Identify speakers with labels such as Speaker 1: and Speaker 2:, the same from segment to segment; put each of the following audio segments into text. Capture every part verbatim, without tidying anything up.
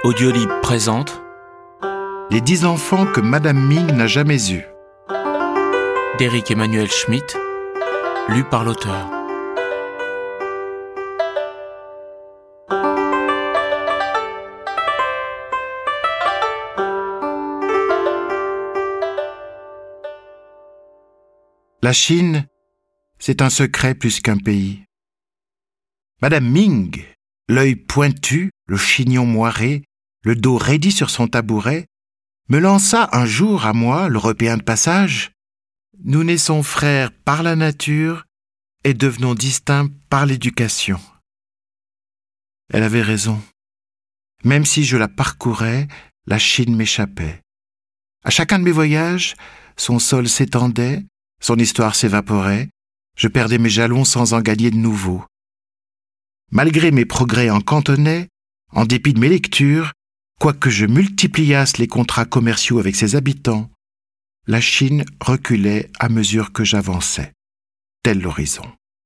Speaker 1: Audiolib présente
Speaker 2: Les dix enfants que Madame Ming n'a jamais eus.
Speaker 1: d'Éric Emmanuel Schmitt, lu par l'auteur.
Speaker 2: La Chine, c'est un secret plus qu'un pays. Madame Ming, l'œil pointu, le chignon moiré, le dos raidi sur son tabouret, me lança un jour à moi, l'Européen de passage. Nous naissons frères par la nature et devenons distincts par l'éducation. Elle avait raison. Même si je la parcourais, la Chine m'échappait. À chacun de mes voyages, son sol s'étendait, son histoire s'évaporait, je perdais mes jalons sans en gagner de nouveaux. Malgré mes progrès en cantonais, en dépit de mes lectures, quoique je multipliasse les contrats commerciaux avec ses habitants, la Chine reculait à mesure que j'avançais, tel l'horizon.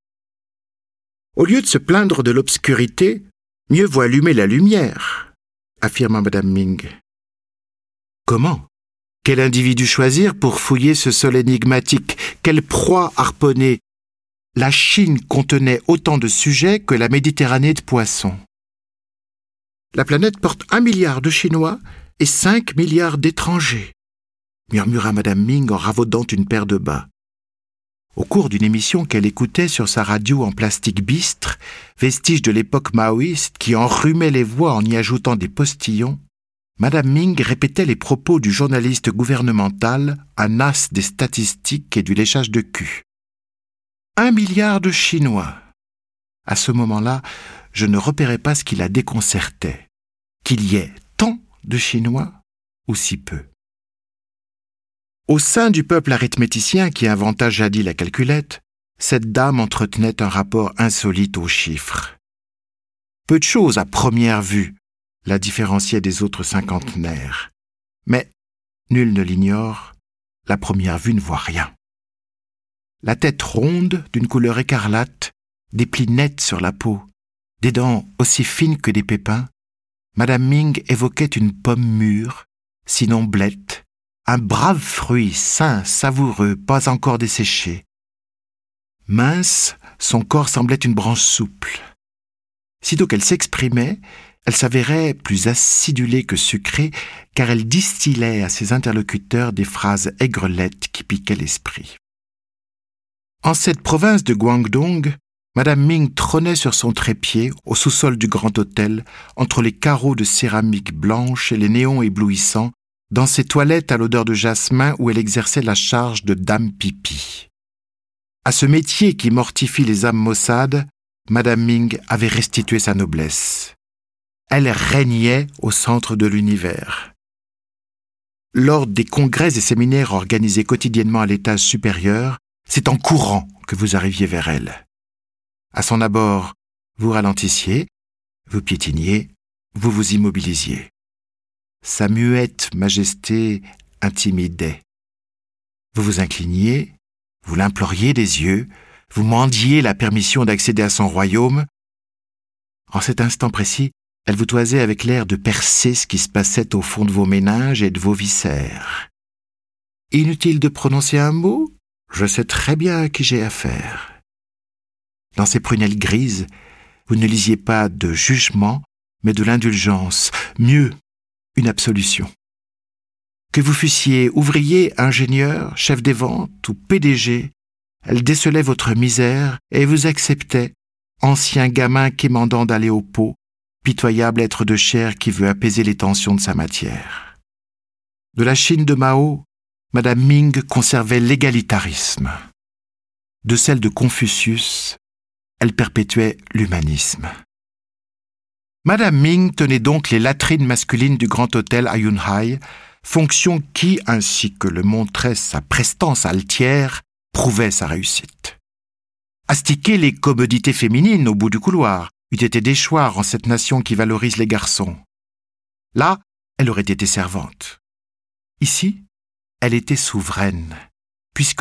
Speaker 2: Au lieu de se plaindre de l'obscurité, mieux vaut allumer la lumière, affirma Madame Ming. Comment ? Quel individu choisir pour fouiller ce sol énigmatique ? Quelle proie harponner ? La Chine contenait autant de sujets que la Méditerranée de poissons. La planète porte un milliard de Chinois et cinq milliards d'étrangers, murmura Madame Ming en ravaudant une paire de bas. Au cours d'une émission qu'elle écoutait sur sa radio en plastique bistre, vestige de l'époque maoïste qui enrhumait les voix en y ajoutant des postillons, Madame Ming répétait les propos du journaliste gouvernemental, un as des statistiques et du léchage de cul. Un milliard de Chinois. À ce moment-là, je ne repérais pas ce qui la déconcertait. Qu'il y ait tant de Chinois ou si peu. Au sein du peuple arithméticien qui inventa jadis la calculette, cette dame entretenait un rapport insolite aux chiffres. Peu de choses à première vue la différenciaient des autres cinquantenaires. Mais, nul ne l'ignore, la première vue ne voit rien. La tête ronde, d'une couleur écarlate, des plis nets sur la peau, des dents aussi fines que des pépins, Madame Ming évoquait une pomme mûre, sinon blette, un brave fruit sain, savoureux, pas encore desséché. Mince, son corps semblait une branche souple. Sitôt qu'elle s'exprimait, elle s'avérait plus acidulée que sucrée, car elle distillait à ses interlocuteurs des phrases aigrelettes qui piquaient l'esprit. En cette province de Guangdong, Madame Ming trônait sur son trépied, au sous-sol du grand hôtel, entre les carreaux de céramique blanche et les néons éblouissants, dans ses toilettes à l'odeur de jasmin où elle exerçait la charge de dame pipi. À ce métier qui mortifie les âmes maussades, Madame Ming avait restitué sa noblesse. Elle régnait au centre de l'univers. Lors des congrès et séminaires organisés quotidiennement à l'étage supérieur, c'est en courant que vous arriviez vers elle. À son abord, vous ralentissiez, vous piétiniez, vous vous immobilisiez. Sa muette majesté intimidait. Vous vous incliniez, vous l'imploriez des yeux, vous mendiez la permission d'accéder à son royaume. En cet instant précis, elle vous toisait avec l'air de percer ce qui se passait au fond de vos méninges et de vos viscères. Inutile de prononcer un mot, je sais très bien à qui j'ai affaire. Dans ses prunelles grises, vous ne lisiez pas de jugement, mais de l'indulgence, mieux, une absolution. Que vous fussiez ouvrier, ingénieur, chef des ventes ou P D G, elle décelait votre misère et vous acceptait, ancien gamin quémandant d'aller au pot, pitoyable être de chair qui veut apaiser les tensions de sa matière. De la Chine de Mao, Madame Ming conservait l'égalitarisme. De celle de Confucius, elle perpétuait l'humanisme. Madame Ming tenait donc les latrines masculines du grand hôtel à Yunhai, fonction qui, ainsi que le montrait sa prestance altière, prouvait sa réussite. Astiquer les commodités féminines au bout du couloir eût été déchoir en cette nation qui valorise les garçons. Là, elle aurait été servante. Ici, elle était souveraine, puisque